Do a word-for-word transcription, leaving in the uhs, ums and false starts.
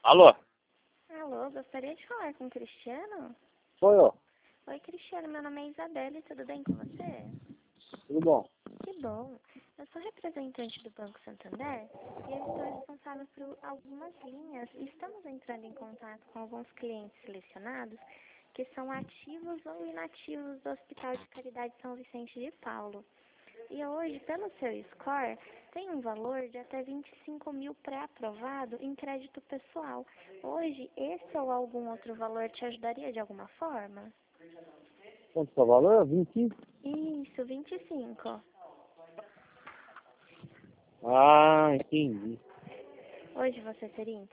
Alô? Alô, gostaria de falar com o Cristiano? Sou eu. Oi, Cristiano, meu nome é Isabelle, tudo bem com você? Tudo bom? Que bom. Eu sou representante do Banco Santander e eu estou responsável por algumas linhas e estamos entrando em contato com alguns clientes selecionados que são ativos ou inativos do Hospital de Caridade São Vicente de Paulo. E hoje, pelo seu score, tem um valor de até vinte e cinco mil pré-aprovado em crédito pessoal. Hoje, esse ou algum outro valor te ajudaria de alguma forma? Quanto é o valor? vinte e cinco? Isso, vinte e cinco. Ah, entendi. Hoje você teria